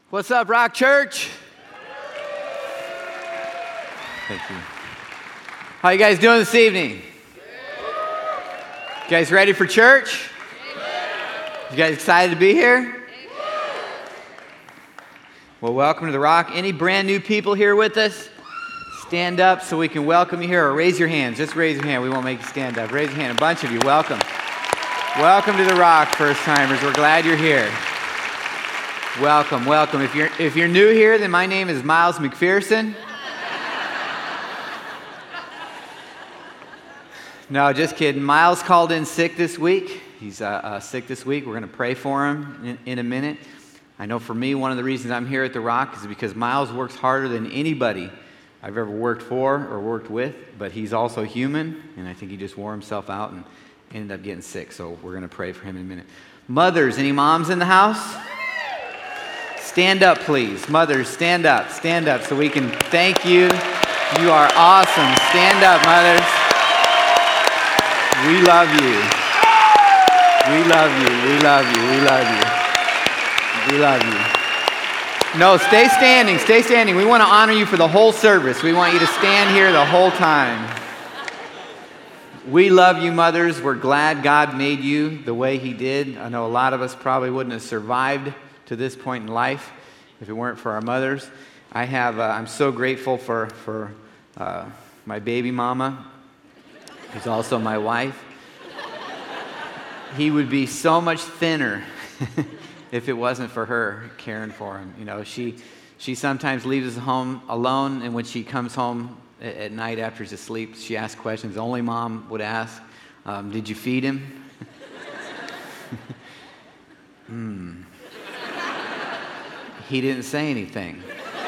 What's up, Rock Church? Thank you. How you guys doing this evening? You guys ready for church? You guys excited to be here? Well, welcome to the Rock. Any brand new people here with us? Stand up so we can welcome you here, or raise your hands. Just raise your hand. We won't make you stand up. Raise your hand. A bunch of you. Welcome. Welcome to the Rock, first timers. We're glad you're here. Welcome, welcome. If you're new here, then my name is Miles McPherson. No, just kidding. Miles called in sick this week. He's sick this week. We're going to pray for him in a minute. I know for me, one of the reasons I'm here at the Rock is because Miles works harder than anybody I've ever worked for or worked with, but he's also human, and I think he just wore himself out and ended up getting sick, so we're going to pray for him in a minute. Mothers, any moms in the house? Stand up, please. Mothers, stand up so we can thank you. You are awesome. Stand up, mothers. We love you. We love you. We love you. We love you. We love you. No, stay standing. Stay standing. We want to honor you for the whole service. We want you to stand here the whole time. We love you, mothers. We're glad God made you the way He did. I know a lot of us probably wouldn't have survived to this point in life if it weren't for our mothers. I'm so grateful for my baby mama, who's also my wife. He would be so much thinner if it wasn't for her caring for him. You know, she sometimes leaves us home alone, and when she comes home at night after he's asleep, she asks questions only mom would ask. Did you feed him? He didn't say anything.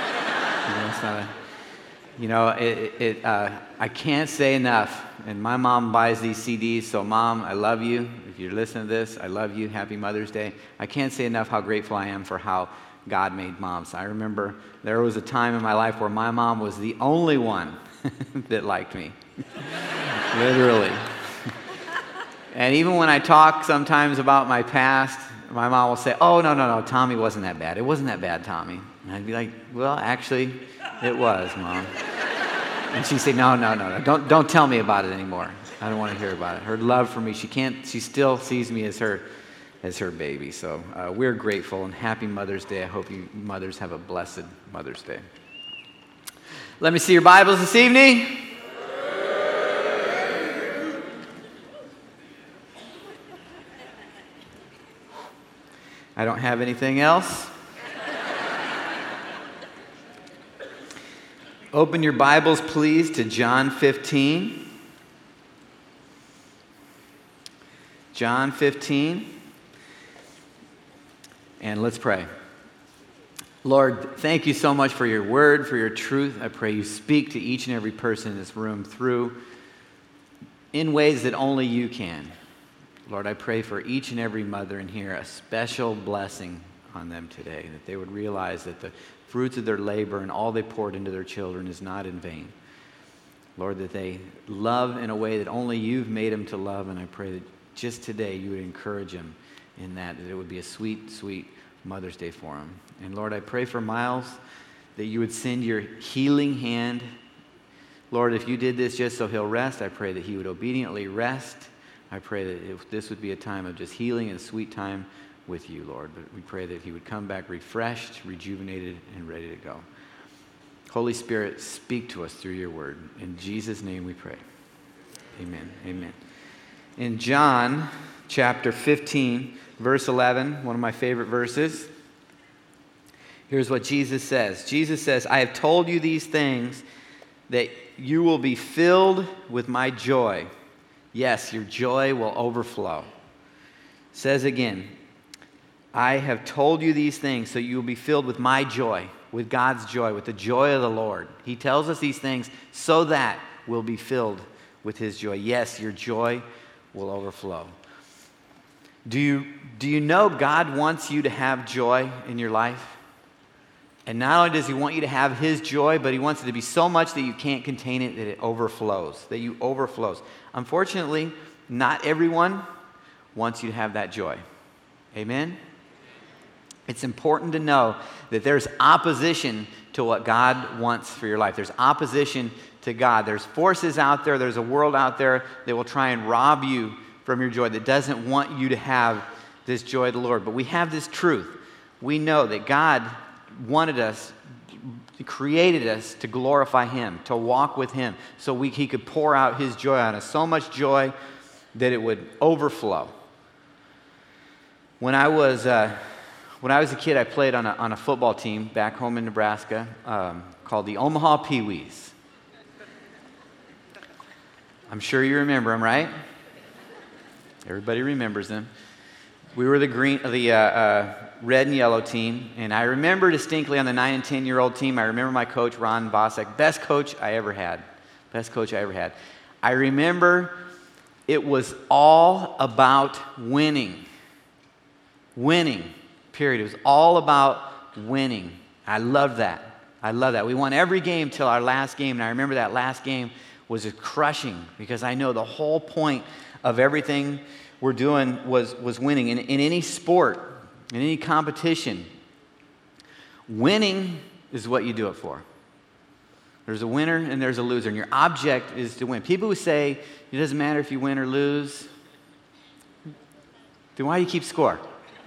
I can't say enough. And my mom buys these CDs, so Mom, I love you. If you're listening to this, I love you. Happy Mother's Day. I can't say enough how grateful I am for how God made moms. I remember there was a time in my life where my mom was the only one that liked me. Literally. And even when I talk sometimes about my past, my mom will say, oh, no, Tommy wasn't that bad. It wasn't that bad, Tommy. And I'd be like, well, actually, it was, Mom. And she'd say, no, don't tell me about it anymore. I don't want to hear about it. Her love for me, she still sees me as her baby. So we're grateful, and happy Mother's Day. I hope you mothers have a blessed Mother's Day. Let me see your Bibles this evening. I don't have anything else. Open your Bibles, please, to John 15. John 15. And let's pray. Lord, thank you so much for your word, for your truth. I pray you speak to each and every person in this room in ways that only you can. Lord, I pray for each and every mother in here, a special blessing on them today, that they would realize that the fruits of their labor and all they poured into their children is not in vain. Lord, that they love in a way that only you've made them to love, and I pray that just today you would encourage them in that it would be a sweet, sweet Mother's Day for them. And Lord, I pray for Miles, that you would send your healing hand. Lord, if you did this just so he'll rest, I pray that he would obediently rest. I pray that this would be a time of just healing and a sweet time with you, Lord. But we pray that he would come back refreshed, rejuvenated, and ready to go. Holy Spirit, speak to us through your word. In Jesus' name we pray. Amen. Amen. In John chapter 15, verse 11, one of my favorite verses, here's what Jesus says. Jesus says, I have told you these things that you will be filled with my joy. Yes, your joy will overflow. Says again, I have told you these things so you will be filled with my joy, with God's joy, with the joy of the Lord. He tells us these things so that we'll be filled with his joy. Yes, your joy will overflow. Do you know God wants you to have joy in your life? And not only does he want you to have his joy, but he wants it to be so much that you can't contain it, that it overflows, that you overflows. Unfortunately, not everyone wants you to have that joy. Amen? It's important to know that there's opposition to what God wants for your life. There's opposition to God. There's forces out there, there's a world out there that will try and rob you from your joy, that doesn't want you to have this joy of the Lord. But we have this truth. We know that God wanted us, He created us to glorify Him, to walk with Him, so He could pour out His joy on us. So much joy that it would overflow. When I was a kid, I played on a football team back home in Nebraska called the Omaha Pee-wees. I'm sure you remember them, right? Everybody remembers them. We were the red and yellow team, and I remember distinctly on the 9 and 10-year-old team, I remember my coach, Ron Bossack, best coach I ever had. I remember it was all about winning. Winning, period. It was all about winning. I loved that. We won every game till our last game, and I remember that last game was just crushing because I know the whole point of everything we're doing was winning. In any sport, in any competition, winning is what you do it for. There's a winner and there's a loser, and your object is to win. People who say it doesn't matter if you win or lose, then why do you keep score?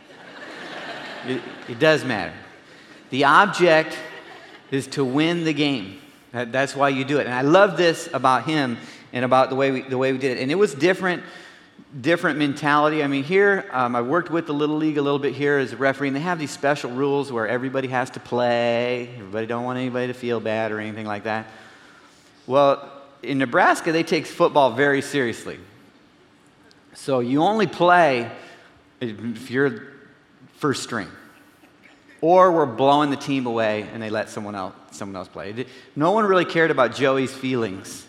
It does matter. The object is to win the game. That's why you do it. And I love this about him and about the way we did it. And it was different mentality. I mean, here, I worked with the Little League a little bit here as a referee, and they have these special rules where everybody has to play. Everybody don't want anybody to feel bad or anything like that. Well, in Nebraska, they take football very seriously. So you only play if you're first string. Or we're blowing the team away and they let someone else play. No one really cared about Joey's feelings.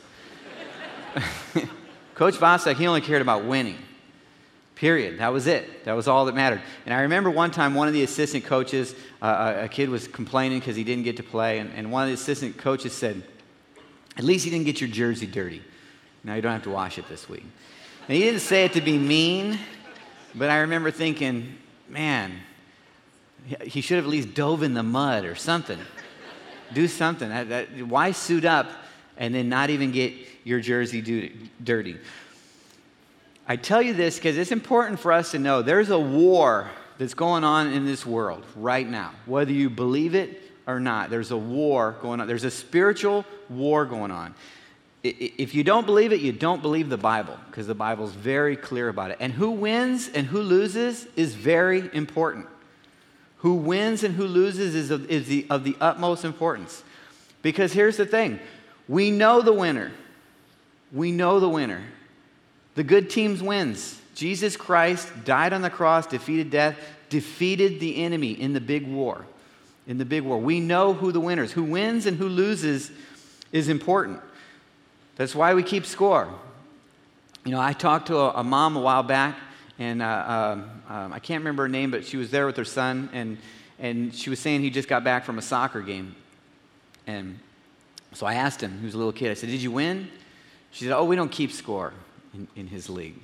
Coach Bossack, he only cared about winning. Period. That was it. That was all that mattered. And I remember one time one of the assistant coaches, a kid was complaining because he didn't get to play, and one of the assistant coaches said, "At least you didn't get your jersey dirty. Now you don't have to wash it this week." And he didn't say it to be mean, but I remember thinking, man, he should have at least dove in the mud or something. Do something. Why suit up and then not even get your jersey dirty? I tell you this because it's important for us to know there's a war that's going on in this world right now. Whether you believe it or not, there's a war going on. There's a spiritual war going on. If you don't believe it, you don't believe the Bible, because the Bible's very clear about it. And who wins and who loses is very important. Who wins and who loses is of the utmost importance. Because here's the thing. We know the winner. We know the winner. The good team wins. Jesus Christ died on the cross, defeated death, defeated the enemy in the big war. In the big war. We know who the winner is. Who wins and who loses is important. That's why we keep score. You know, I talked to a mom a while back, and I can't remember her name, but she was there with her son, and she was saying he just got back from a soccer game. And so I asked him, he was a little kid, I said, "Did you win?" She said, "Oh, we don't keep score in his league."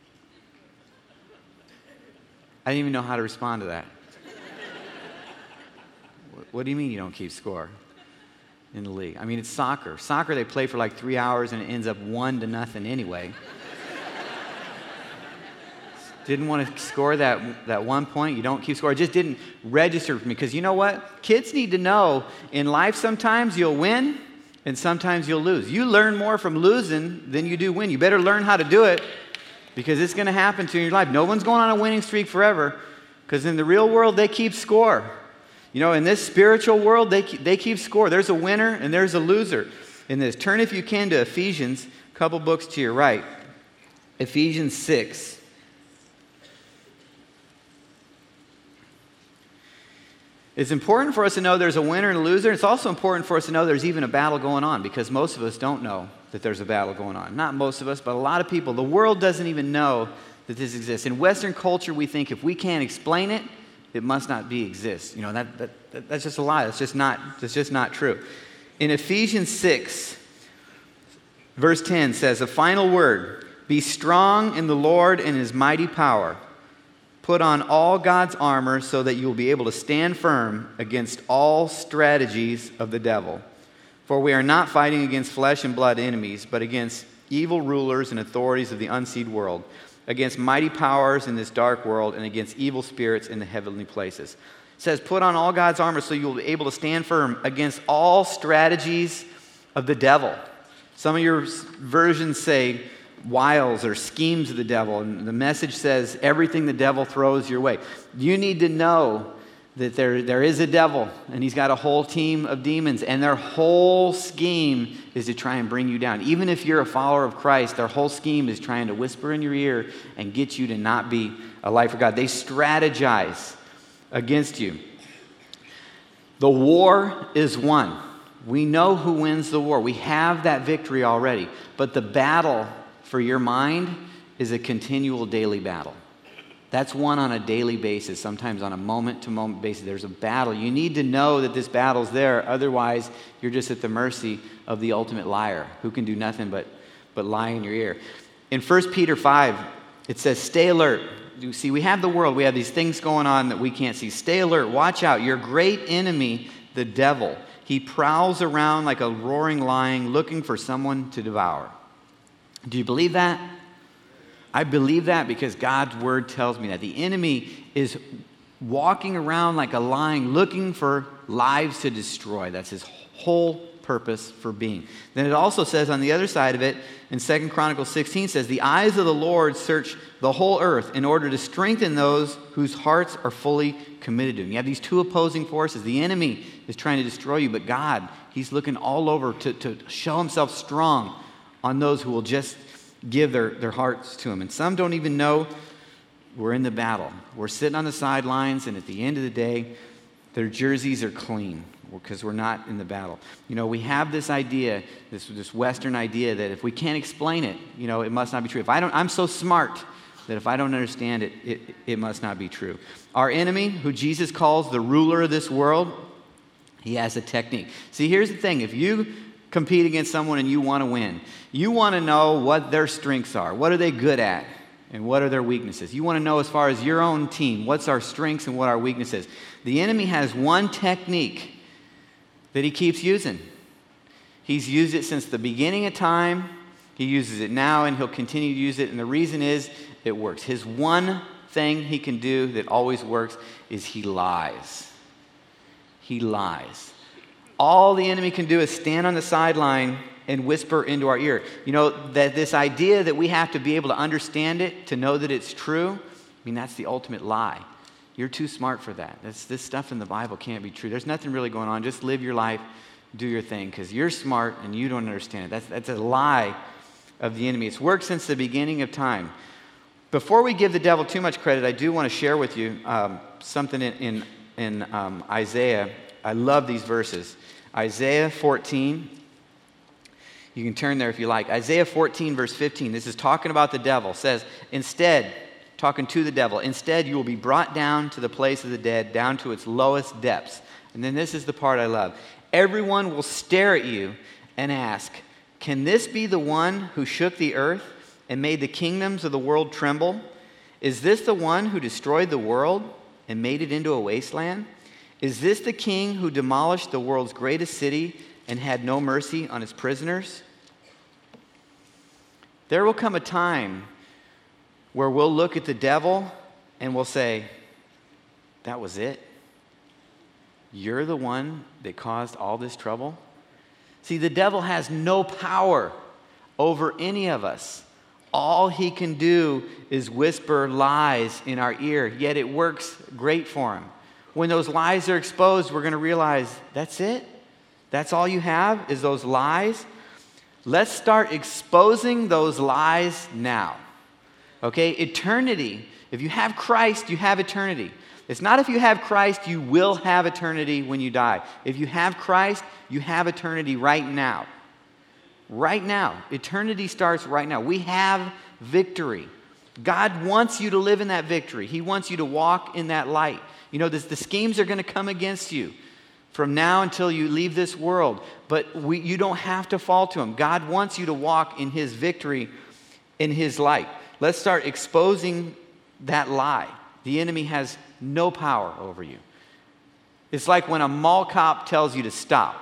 I didn't even know how to respond to that. What do you mean you don't keep score in the league? I mean, it's soccer. Soccer, they play for like 3 hours, and it ends up 1-0 anyway. Didn't want to score that 1 point. You don't keep score. It just didn't register for me. Because you know what? Kids need to know in life sometimes you'll win and sometimes you'll lose. You learn more from losing than you do win. You better learn how to do it, because it's going to happen to you in your life. No one's going on a winning streak forever, because in the real world, they keep score. You know, in this spiritual world, they keep score. There's a winner and there's a loser in this. Turn, if you can, to Ephesians, a couple books to your right. Ephesians 6. It's important for us to know there's a winner and a loser. It's also important for us to know there's even a battle going on, because most of us don't know that there's a battle going on. Not most of us, but a lot of people. The world doesn't even know that this exists. In Western culture, we think if we can't explain it, it must not exist. You know, that's just a lie. That's just not true. In Ephesians 6, verse 10 says, a final word, "Be strong in the Lord and His mighty power. Put on all God's armor so that you will be able to stand firm against all strategies of the devil. For we are not fighting against flesh and blood enemies, but against evil rulers and authorities of the unseen world, against mighty powers in this dark world, and against evil spirits in the heavenly places. It says, put on all God's armor so you'll be able to stand firm against all strategies of the devil. Some of your versions say wiles or schemes of the devil, and the Message says everything the devil throws your way. You need to know that there is a devil, and he's got a whole team of demons, and their whole scheme is to try and bring you down. Even if you're a follower of Christ, their whole scheme is trying to whisper in your ear and get you to not be a life for God. They strategize against you. The war is won. We know who wins the war. We have that victory already. But the battle for your mind is a continual daily battle. That's won on a daily basis, sometimes on a moment-to-moment basis. There's a battle. You need to know that this battle's there. Otherwise, you're just at the mercy of the ultimate liar who can do nothing but lie in your ear. In 1 Peter 5, it says, stay alert. You see, we have the world. We have these things going on that we can't see. Stay alert. Watch out. Your great enemy, the devil, he prowls around like a roaring lion looking for someone to devour. Do you believe that? I believe that because God's word tells me that. The enemy is walking around like a lion looking for lives to destroy. That's his whole purpose for being. Then it also says on the other side of it, in 2 Chronicles 16, says, the eyes of the Lord search the whole earth in order to strengthen those whose hearts are fully committed to him. You have these two opposing forces. The enemy is trying to destroy you, but God, he's looking all over to show himself strong on those who will just give their hearts to him. And some don't even know we're in the battle. We're sitting on the sidelines, and at the end of the day, their jerseys are clean because we're not in the battle. You know, we have this idea, this Western idea that if we can't explain it, you know, it must not be true. I'm so smart that if I don't understand it, it must not be true. Our enemy, who Jesus calls the ruler of this world, he has a technique. See, here's the thing. If you compete against someone and you want to win, you want to know what their strengths are. What are they good at? And what are their weaknesses? You want to know, as far as your own team, what's our strengths and what our weaknesses. The enemy has one technique that he keeps using. He's used it since the beginning of time. He uses it now, and he'll continue to use it. And the reason is it works. His one thing he can do that always works is he lies. He lies. All the enemy can do is stand on the sideline and whisper into our ear. You know, that this idea that we have to be able to understand it to know that it's true, I mean, that's the ultimate lie. You're too smart for that. This stuff in the Bible can't be true. There's nothing really going on. Just live your life, do your thing, because you're smart and you don't understand it. That's a lie of the enemy. It's worked since the beginning of time. Before we give the devil too much credit, I do want to share with you something in Isaiah. I love these verses. Isaiah 14. You can turn there if you like. Isaiah 14, verse 15. This is talking about the devil. It says, instead, talking to the devil, instead you will be brought down to the place of the dead, down to its lowest depths. And then this is the part I love. Everyone will stare at you and ask, can this be the one who shook the earth and made the kingdoms of the world tremble? Is this the one who destroyed the world and made it into a wasteland? Is this the king who demolished the world's greatest city and had no mercy on its prisoners? There will come a time where we'll look at the devil and we'll say, that was it? You're the one that caused all this trouble? See, the devil has no power over any of us. All he can do is whisper lies in our ear, yet it works great for him. When those lies are exposed, we're going to realize, that's it? That's all you have is those lies? Let's start exposing those lies now. Okay? Eternity. If you have Christ, you have eternity. It's not if you have Christ, you will have eternity when you die. If you have Christ, you have eternity right now. Right now. Eternity starts right now. We have victory. God wants you to live in that victory. He wants you to walk in that light. You know, the schemes are going to come against you from now until you leave this world. But you don't have to fall to them. God wants you to walk in his victory, in his light. Let's start exposing that lie. The enemy has no power over you. It's like when a mall cop tells you to stop.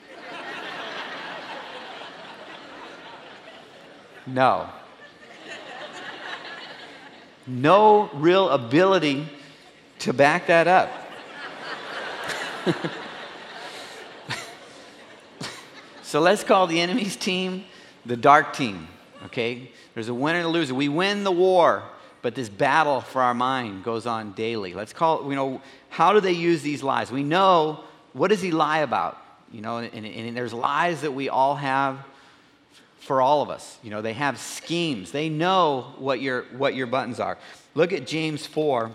No. No real ability to back that up. So let's call the enemy's team the dark team, okay? There's a winner and a loser. We win the war, but this battle for our mind goes on daily. Let's call it, how do they use these lies? We know, what does he lie about? And there's lies that we all have for all of us. They have schemes. They know what your buttons are. Look at James 4.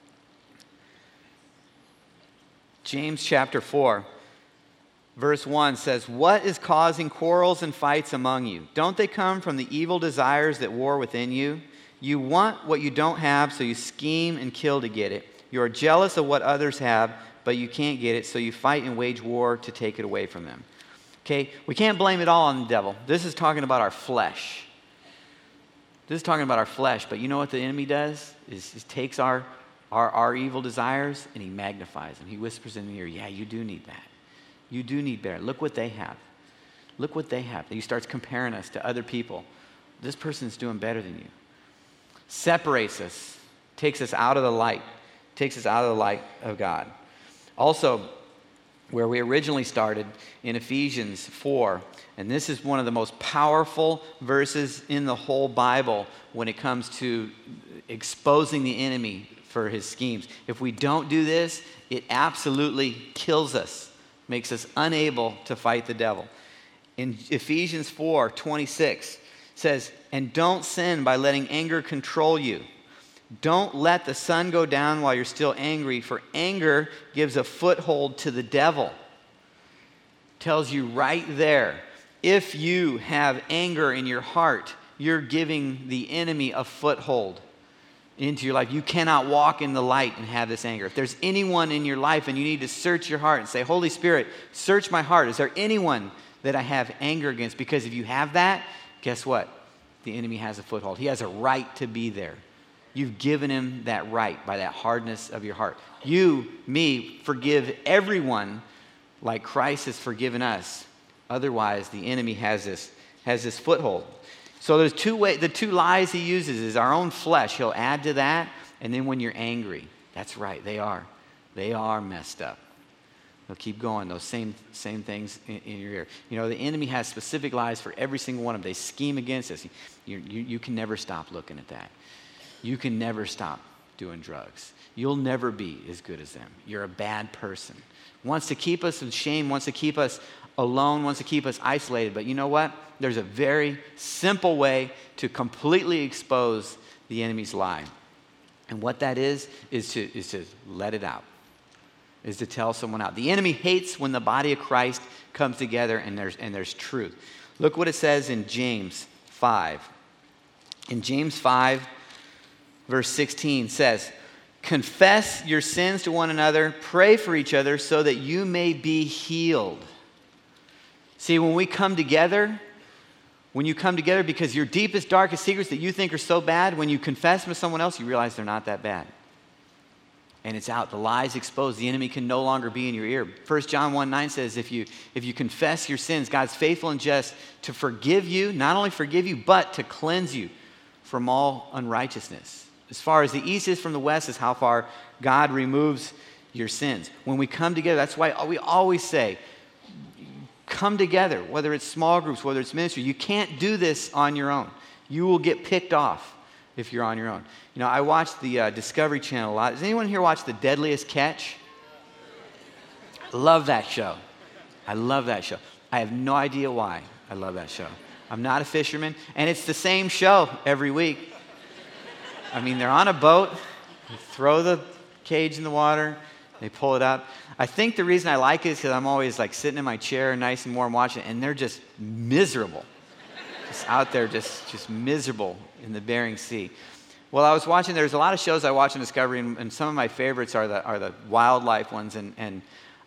James chapter 4, verse 1 says, "What is causing quarrels and fights among you? Don't they come from the evil desires that war within you? You want what you don't have, so you scheme and kill to get it. You are jealous of what others have, but you can't get it, so you fight and wage war to take it away from them." Okay, we can't blame it all on the devil. This is talking about our flesh. This is talking about our flesh, but you know what the enemy does? Is he takes our evil desires and he magnifies them. He whispers in the ear, yeah, you do need that. You do need better. Look what they have. Look what they have. He starts comparing us to other people. This person's doing better than you. Separates us, takes us out of the light, takes us out of the light of God. Also, where we originally started in Ephesians 4, and this is one of the most powerful verses in the whole Bible when it comes to exposing the enemy for his schemes. If we don't do this, it absolutely kills us, makes us unable to fight the devil. In Ephesians 4:26 says, "And don't sin by letting anger control you. Don't let the sun go down while you're still angry, for anger gives a foothold to the devil." Tells you right there, if you have anger in your heart, you're giving the enemy a foothold into your life. You cannot walk in the light and have this anger. If there's anyone in your life and you need to search your heart and say, "Holy Spirit, search my heart. Is there anyone that I have anger against?" Because if you have that, guess what? The enemy has a foothold. He has a right to be there. You've given him that right by that hardness of your heart. You, me, forgive everyone like Christ has forgiven us. Otherwise, the enemy has this foothold. So there's the two lies he uses is our own flesh. He'll add to that. And then when you're angry, that's right, they are messed up. They'll keep going, those same things in your ear. The enemy has specific lies for every single one of them. They scheme against us. You can never stop looking at that. You can never stop doing drugs. You'll never be as good as them. You're a bad person. Wants to keep us in shame, wants to keep us alone, wants to keep us isolated. But you know what? There's a very simple way to completely expose the enemy's lie. And what that is to let it out, is to tell someone out. The enemy hates when the body of Christ comes together and there's truth. Look what it says in James 5. In James 5, verse 16 says, "Confess your sins to one another, pray for each other so that you may be healed." See, when you come together because your deepest, darkest secrets that you think are so bad, when you confess them to someone else, you realize they're not that bad. And it's out. The lie's exposed. The enemy can no longer be in your ear. 1 John 1:9 says, if you confess your sins, God's faithful and just to forgive you, not only forgive you, but to cleanse you from all unrighteousness. As far as the east is from the west is how far God removes your sins. When we come together, that's why we always say, come together, whether it's small groups, whether it's ministry. You can't do this on your own. You will get picked off if you're on your own. I watch the Discovery Channel a lot. Does anyone here watch The Deadliest Catch? I love that show. I love that show. I have no idea why I love that show. I'm not a fisherman, and it's the same show every week. They're on a boat, they throw the cage in the water, they pull it up. I think the reason I like it is because I'm always sitting in my chair nice and warm watching it, and they're just miserable. Just out there, just miserable in the Bering Sea. Well, I was watching, there's a lot of shows I watch on Discovery, and some of my favorites are the wildlife ones, and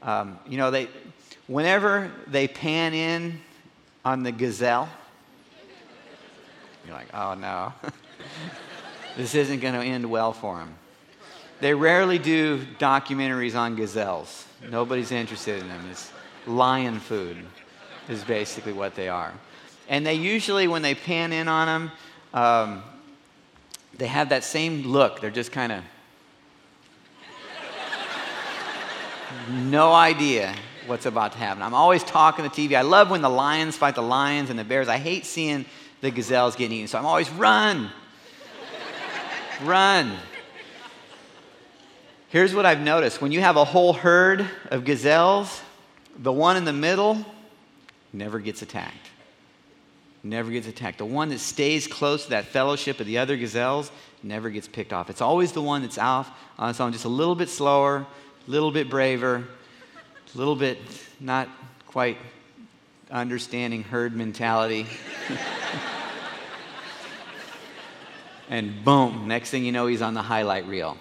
whenever they pan in on the gazelle, you're like, oh no. This isn't going to end well for him. They rarely do documentaries on gazelles. Nobody's interested in them. It's lion food is basically what they are. And they usually, when they pan in on them, they have that same look. They're just kind of no idea what's about to happen. I'm always talking to TV. I love when the lions fight the lions and the bears. I hate seeing the gazelles getting eaten. So I'm always run. Run. Here's what I've noticed. When you have a whole herd of gazelles, the one in the middle never gets attacked. Never gets attacked. The one that stays close to that fellowship of the other gazelles never gets picked off. It's always the one that's off on its own, just a little bit slower, a little bit braver, a little bit not quite understanding herd mentality. And boom, next thing you know, he's on the highlight reel.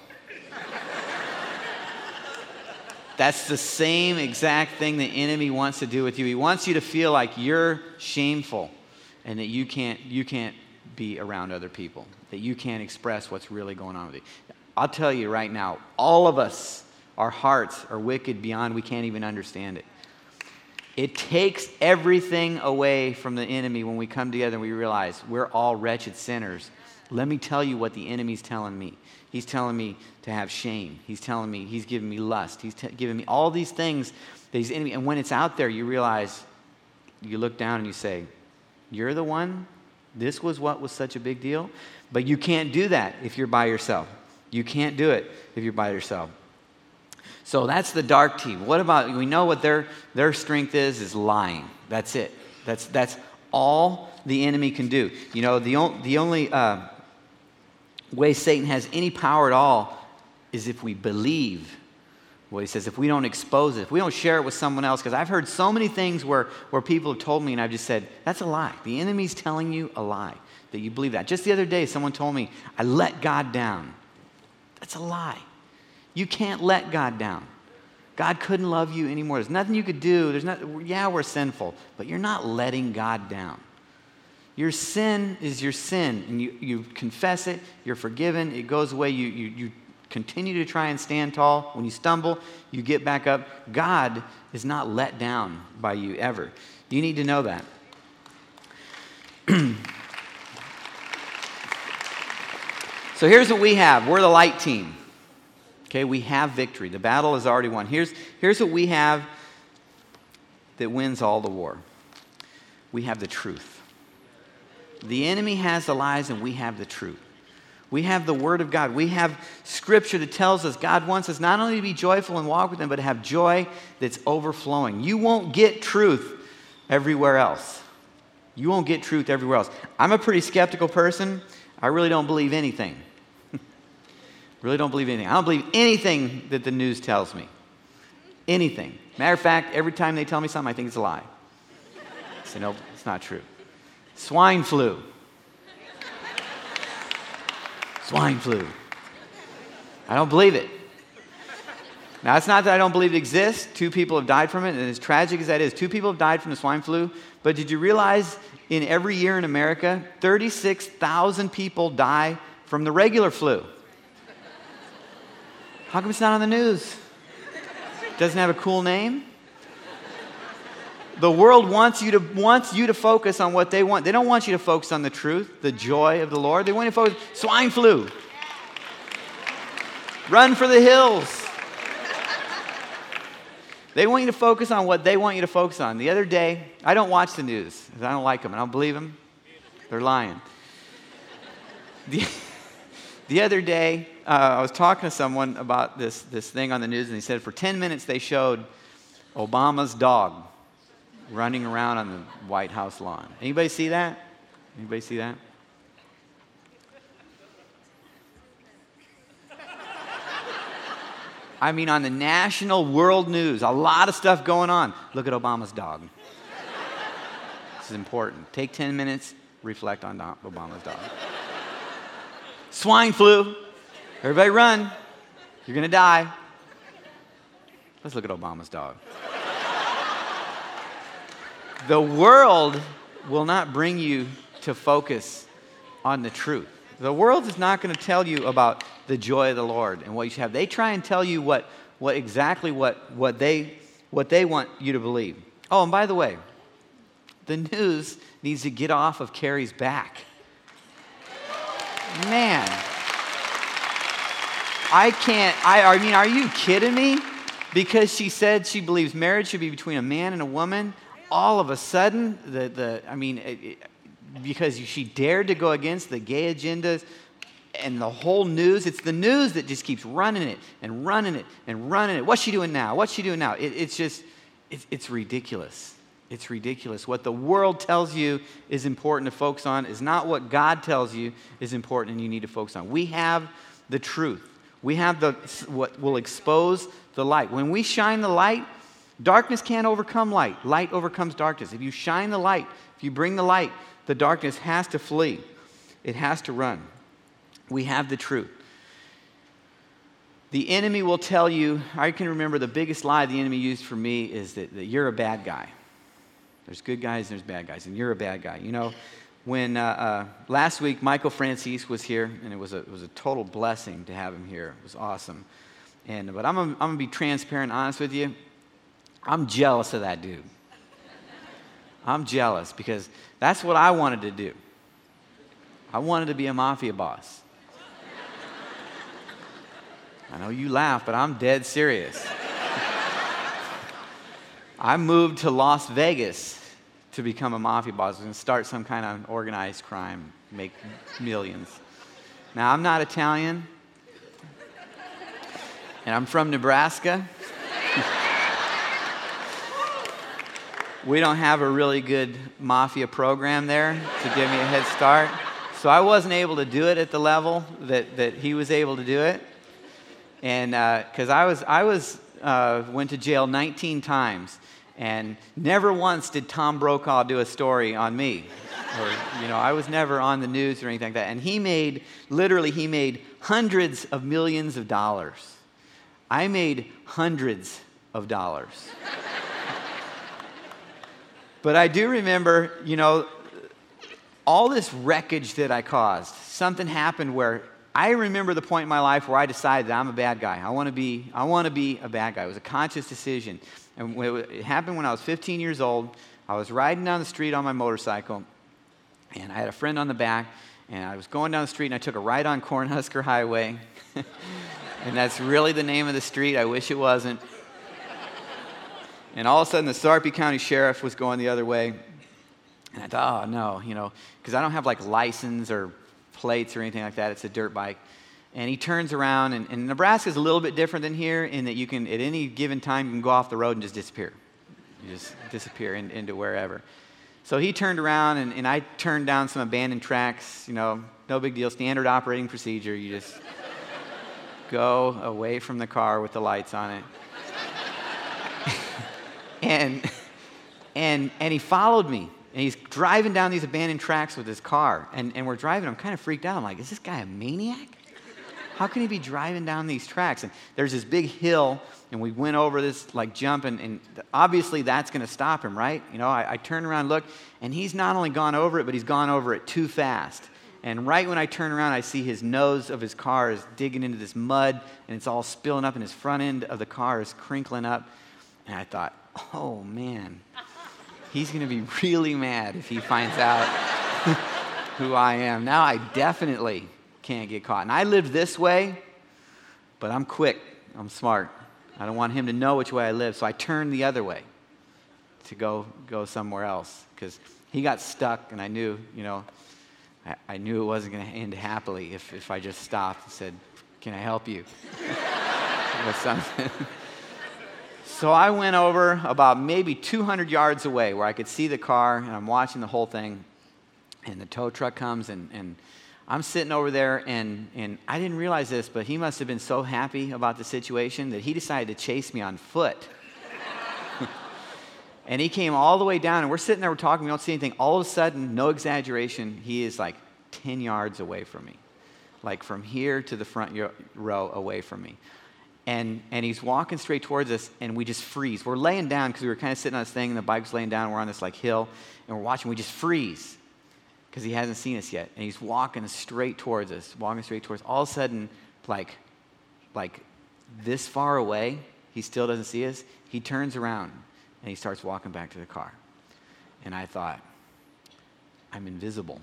That's the same exact thing the enemy wants to do with you. He wants you to feel like you're shameful and that you can't be around other people, that you can't express what's really going on with you. I'll tell you right now, all of us, our hearts are wicked beyond we can't even understand it. It takes everything away from the enemy when we come together and we realize we're all wretched sinners. Let me tell you what the enemy's telling me. He's telling me to have shame. He's telling me, he's giving me lust. He's giving me all these things that he's enemy. And when it's out there, you realize, you look down and you say, you're the one? This was what was such a big deal? But you can't do that if you're by yourself. You can't do it if you're by yourself. So that's the dark team. What about, we know what their strength is lying. That's it. That's all the enemy can do. You know, the only way Satan has any power at all is if we believe what he says, if we don't expose it, if we don't share it with someone else. Because I've heard so many things where people have told me and I've just said, that's a lie. The enemy's telling you a lie, that you believe that. Just the other day, someone told me, I let God down. That's a lie. You can't let God down. God couldn't love you anymore. There's nothing you could do. Yeah, we're sinful, but you're not letting God down. Your sin is your sin, and you confess it, you're forgiven, it goes away, you continue to try and stand tall. When you stumble, you get back up. God is not let down by you ever. You need to know that. So here's what we have. We're the light team. Okay, we have victory. The battle is already won. Here's what we have that wins all the war. We have the truth. The enemy has the lies and we have the truth. We have the Word of God. We have Scripture that tells us God wants us not only to be joyful and walk with Him, but to have joy that's overflowing. You won't get truth everywhere else. You won't get truth everywhere else. I'm a pretty skeptical person. I really don't believe anything. Really don't believe anything. I don't believe anything that the news tells me. Anything. Matter of fact, every time they tell me something, I think it's a lie. I say, no, it's not true. Swine flu. Swine flu. I don't believe it. Now, it's not that I don't believe it exists. 2 people have died from it, and as tragic as that is, 2 people have died from the swine flu. But did you realize in every year in America, 36,000 people die from the regular flu? How come it's not on the news? Doesn't have a cool name? The world wants you to focus on what they want. They don't want you to focus on the truth, the joy of the Lord. They want you to focus swine flu. Run for the hills. They want you to focus on what they want you to focus on. The other day, I don't watch the news because I don't like them. I don't believe them. They're lying. The other day, I was talking to someone about this thing on the news, and he said for 10 minutes they showed Obama's dog running around on the White House lawn. Anybody see that? Anybody see that? I mean, on the national world news, a lot of stuff going on. Look at Obama's dog. This is important. Take 10 minutes, reflect on Obama's dog. Swine flu. Everybody run. You're going to die. Let's look at Obama's dog. The world will not bring you to focus on the truth. The world is not going to tell you about the joy of the Lord and what you should have. They try and tell you what they want you to believe. Oh, and by the way, the news needs to get off of Carrie's back. Man. I mean, are you kidding me? Because she said she believes marriage should be between a man and a woman, all of a sudden, because she dared to go against the gay agendas and the whole news, it's the news that just keeps running it and running it and running it. What's she doing now? What's she doing now? It's ridiculous. It's ridiculous. What the world tells you is important to focus on is not what God tells you is important and you need to focus on. We have the truth. We have what will expose the light. When we shine the light, darkness can't overcome light. Light overcomes darkness. If you shine the light, if you bring the light, the darkness has to flee. It has to run. We have the truth. The enemy will tell you, I can remember the biggest lie the enemy used for me is that you're a bad guy. There's good guys and there's bad guys, and you're a bad guy. You know, when last week Michael Francis was here, and it was a total blessing to have him here. It was awesome. But I'm gonna be transparent, and honest with you. I'm jealous of that dude. I'm jealous because that's what I wanted to do. I wanted to be a mafia boss. I know you laugh, but I'm dead serious. I moved to Las Vegas to become a mafia boss. I was going to start some kind of organized crime, make millions. Now, I'm not Italian, and I'm from Nebraska. We don't have a really good mafia program there to give me a head start. So I wasn't able to do it at the level that he was able to do it. And because I went to jail 19 times, and never once did Tom Brokaw do a story on me. Or, I was never on the news or anything like that. And he made hundreds of millions of dollars. I made hundreds of dollars. But I do remember, all this wreckage that I caused. Something happened where I remember the point in my life where I decided that I'm a bad guy. I want to be a bad guy. It was a conscious decision. And it happened when I was 15 years old. I was riding down the street on my motorcycle, and I had a friend on the back, and I was going down the street, and I took a right on Cornhusker Highway. And that's really the name of the street. I wish it wasn't. And all of a sudden, the Sarpy County Sheriff was going the other way. And I thought, oh, no, because I don't have, license or plates or anything like that. It's a dirt bike. And he turns around, and Nebraska's a little bit different than here in that you can, at any given time, you can go off the road and just disappear. You just disappear into wherever. So he turned around, and I turned down some abandoned tracks, no big deal, standard operating procedure. You just go away from the car with the lights on it. And he followed me. And he's driving down these abandoned tracks with his car. And we're driving. I'm kind of freaked out. I'm like, is this guy a maniac? How can he be driving down these tracks? And there's this big hill, and we went over this jump, and obviously that's going to stop him, right? I turn around and look, and he's not only gone over it, but he's gone over it too fast. And right when I turn around, I see his nose of his car is digging into this mud, and it's all spilling up, and his front end of the car is crinkling up. And I thought, oh, man. He's going to be really mad if he finds out who I am. Now I definitely can't get caught. And I live this way, but I'm quick. I'm smart. I don't want him to know which way I live, so I turn the other way to go somewhere else because he got stuck, and I knew, I knew it wasn't going to end happily if I just stopped and said, "Can I help you?" with something. So I went over about maybe 200 yards away where I could see the car, and I'm watching the whole thing, and the tow truck comes, and I'm sitting over there, and I didn't realize this, but he must have been so happy about the situation that he decided to chase me on foot. And he came all the way down, and we're sitting there, we're talking, we don't see anything. All of a sudden, no exaggeration, he is 10 yards away from me. From here to the front row away from me. And he's walking straight towards us, and we just freeze. We're laying down because we were kind of sitting on this thing, and the bike's laying down, and we're on this hill, and we're watching. We just freeze. because he hasn't seen us yet. And he's walking straight towards us, All of a sudden, like this far away, he still doesn't see us. He turns around and he starts walking back to the car. And I thought, I'm invisible.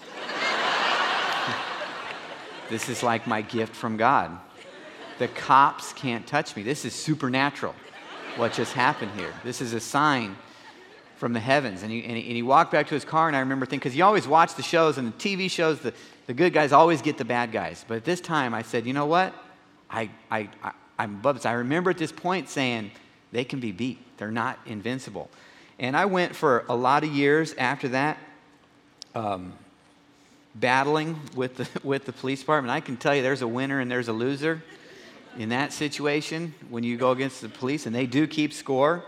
This is like my gift from God. The cops can't touch me. This is supernatural, what just happened here. This is a sign from the heavens. And he walked back to his car, and I remember thinking, because you always watch the shows, and the TV shows, the good guys always get the bad guys. But at this time, I said, you know what? I'm above this. I remember at this point saying, they can be beat. They're not invincible. And I went for a lot of years after that, battling with the police department. I can tell you there's a winner and there's a loser in that situation when you go against the police, and they do keep score.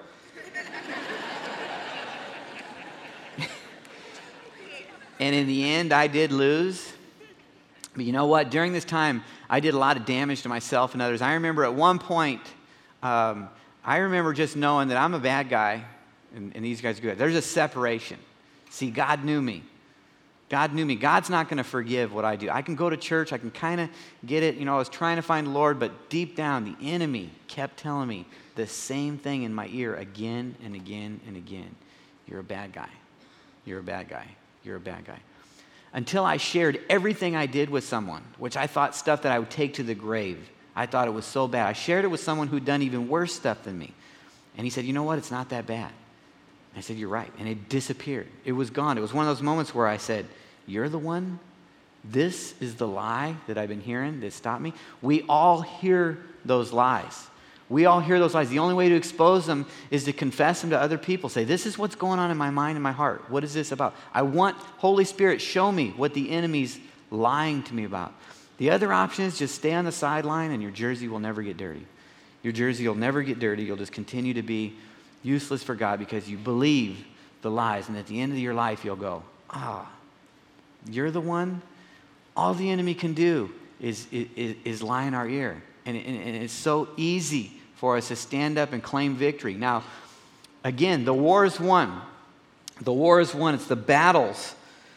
And in the end, I did lose. But you know what? During this time, I did a lot of damage to myself and others. I remember at one point, I remember just knowing that I'm a bad guy and these guys are good. There's a separation. See, God knew me. God knew me. God's not going to forgive what I do. I can go to church. I can kind of get it. I was trying to find the Lord, but deep down, the enemy kept telling me the same thing in my ear again and again and again. You're a bad guy. You're a bad guy. You're a bad guy. Until I shared everything I did with someone, which I thought stuff that I would take to the grave. I thought it was so bad. I shared it with someone who'd done even worse stuff than me. And he said, you know what? It's not that bad. I said, you're right. And it disappeared. It was gone. It was one of those moments where I said, you're the one? This is the lie that I've been hearing that stopped me? We all hear those lies. We all hear those lies. The only way to expose them is to confess them to other people. Say, this is what's going on in my mind and my heart. What is this about? I want Holy Spirit, show me what the enemy's lying to me about. The other option is just stay on the sideline and your jersey will never get dirty. Your jersey will never get dirty. You'll just continue to be useless for God because you believe the lies. And at the end of your life, you'll go, you're the one? All the enemy can do is lie in our ear. And it's so easy for us to stand up and claim victory. Now, again, the war is won. The war is won. It's the battles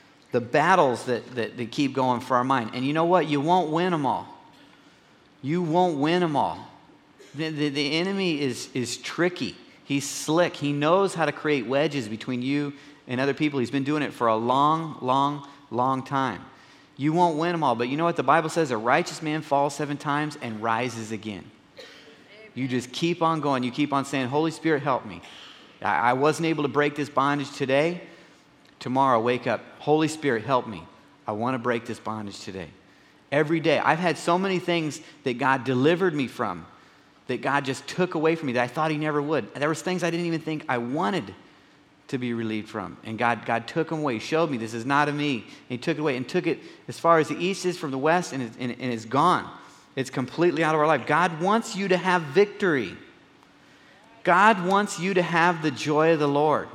that keep going for our mind. And you know what? You won't win them all. You won't win them all. The enemy is tricky. He's slick. He knows how to create wedges between you and other people. He's been doing it for a long, long, long time. You won't win them all. But you know what? The Bible says a righteous man falls 7 times and rises again. You just keep on going. You keep on saying, Holy Spirit, help me. I wasn't able to break this bondage today. Tomorrow, wake up. Holy Spirit, help me. I want to break this bondage today. Every day. I've had so many things that God delivered me from, that God just took away from me that I thought He never would. There was things I didn't even think I wanted to be relieved from. And God took them away. He showed me this is not of me. And He took it away and took it as far as the east is from the west, and it's gone. It's completely out of our life. God wants you to have victory. God wants you to have the joy of the Lord.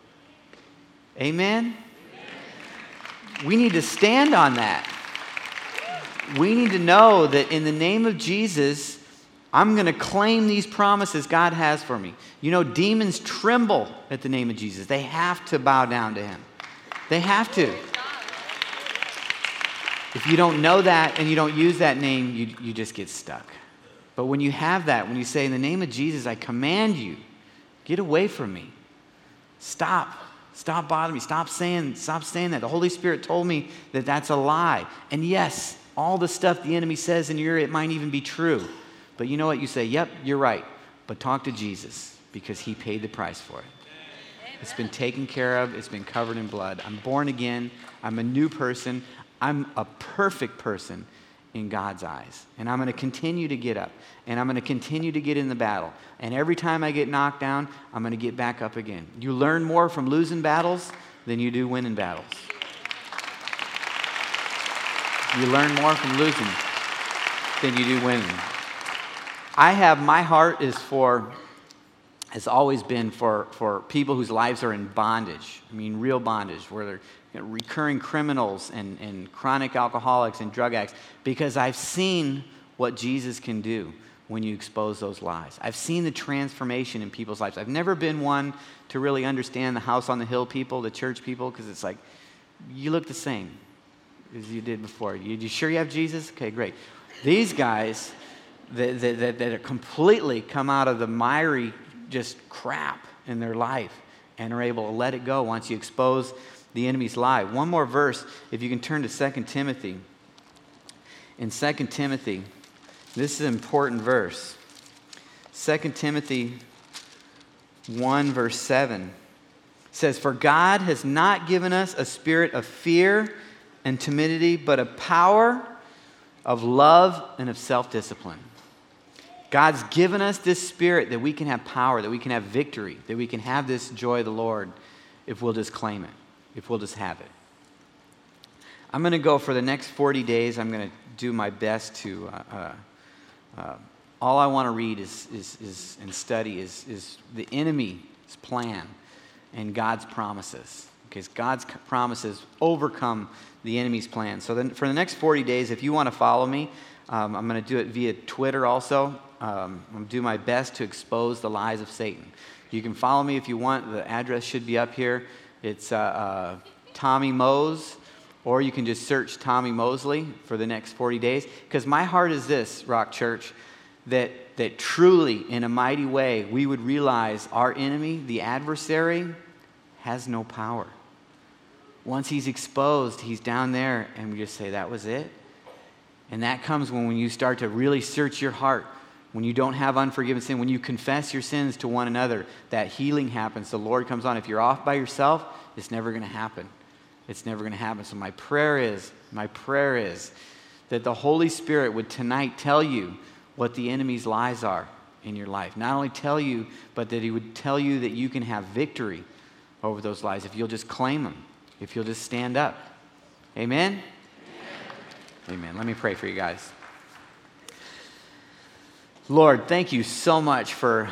Amen? We need to stand on that. We need to know that in the name of Jesus, I'm going to claim these promises God has for me. You know, demons tremble at the name of Jesus. They have to bow down to Him. They have to. If you don't know that and you don't use that name, you just get stuck. But when you have that, when you say, in the name of Jesus, I command you, get away from me. Stop bothering me. Stop saying that. The Holy Spirit told me that that's a lie. And yes, all the stuff the enemy says in your ear, it might even be true. But you know what? You say, yep, you're right. But talk to Jesus because He paid the price for it. It's been taken care of. It's been covered in blood. I'm born again. I'm a new person. I'm a perfect person in God's eyes. And I'm going to continue to get up. And I'm going to continue to get in the battle. And every time I get knocked down, I'm going to get back up again. You learn more from losing battles than you do winning battles. You learn more from losing than you do winning. My heart has always been for people whose lives are in bondage. I mean, real bondage, where they're recurring criminals and chronic alcoholics and drug addicts, because I've seen what Jesus can do when you expose those lies. I've seen the transformation in people's lives. I've never been one to really understand the house on the hill people, the church people, because it's like, you look the same as you did before. You sure you have Jesus? Okay, great. These guys that are completely come out of the miry just crap in their life and are able to let it go once you expose the enemy's lie. One more verse, if you can turn to 2 Timothy. In 2 Timothy, this is an important verse. 2 Timothy 1 verse 7 says, "For God has not given us a spirit of fear and timidity, but a power of love and of self-discipline." God's given us this spirit that we can have power, that we can have victory, that we can have this joy of the Lord if we'll just claim it, if we'll just have it. I'm going to go for the next 40 days. I'm going to do my best to, all I want to read is and study is the enemy's plan and God's promises. Because God's promises overcome the enemy's plan. So then for the next 40 days, if you want to follow me, I'm going to do it via Twitter also. I'm going to do my best to expose the lies of Satan. You can follow me if you want. The address should be up here. It's Tommy Mose, or you can just search Tommy Mosley for the next 40 days. Because my heart is this, Rock Church, that truly, in a mighty way, we would realize our enemy, the adversary, has no power. Once he's exposed, he's down there, and we just say, that was it. And that comes when you start to really search your heart, when you don't have unforgiven sin, when you confess your sins to one another, that healing happens. The Lord comes on. If you're off by yourself, it's never going to happen. It's never going to happen. So my prayer is that the Holy Spirit would tonight tell you what the enemy's lies are in your life. Not only tell you, but that he would tell you that you can have victory over those lies if you'll just claim them, if you'll just stand up. Amen? Amen. Let me pray for you guys. Lord, thank you so much for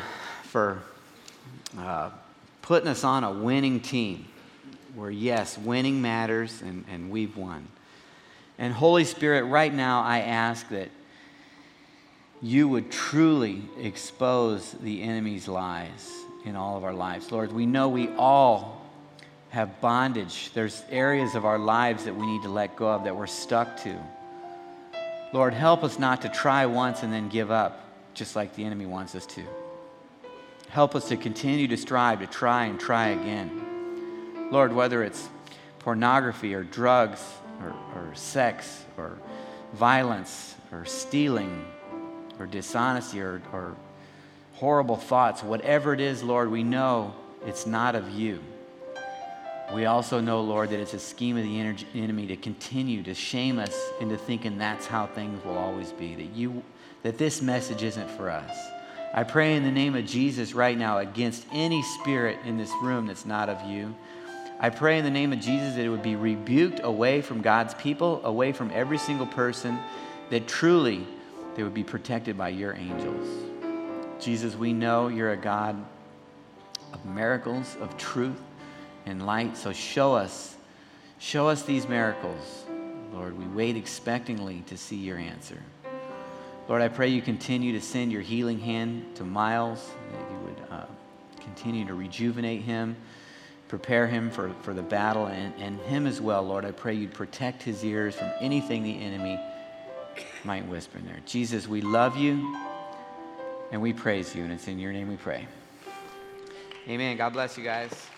putting us on a winning team where, yes, winning matters and we've won. And Holy Spirit, right now I ask that you would truly expose the enemy's lies in all of our lives. Lord, we know we all have bondage. There's areas of our lives that we need to let go of, that we're stuck to. Lord, help us not to try once and then give up, just like the enemy wants us to. Help us to continue to strive, to try and try again. Lord, whether it's pornography or drugs or sex or violence or stealing or dishonesty or horrible thoughts, whatever it is, Lord, we know it's not of you. We also know, Lord, that it's a scheme of the enemy to continue to shame us into thinking that's how things will always be, that this message isn't for us. I pray in the name of Jesus right now against any spirit in this room that's not of you. I pray in the name of Jesus that it would be rebuked away from God's people, away from every single person, that truly they would be protected by your angels. Jesus, we know you're a God of miracles, of truth and light. So show us these miracles. Lord, we wait expectantly to see your answer. Lord, I pray you continue to send your healing hand to Miles, that you would continue to rejuvenate him, prepare him for the battle, and him as well. Lord, I pray you'd protect his ears from anything the enemy might whisper in there. Jesus, we love you and we praise you, and it's in your name we pray. Amen. God bless you guys.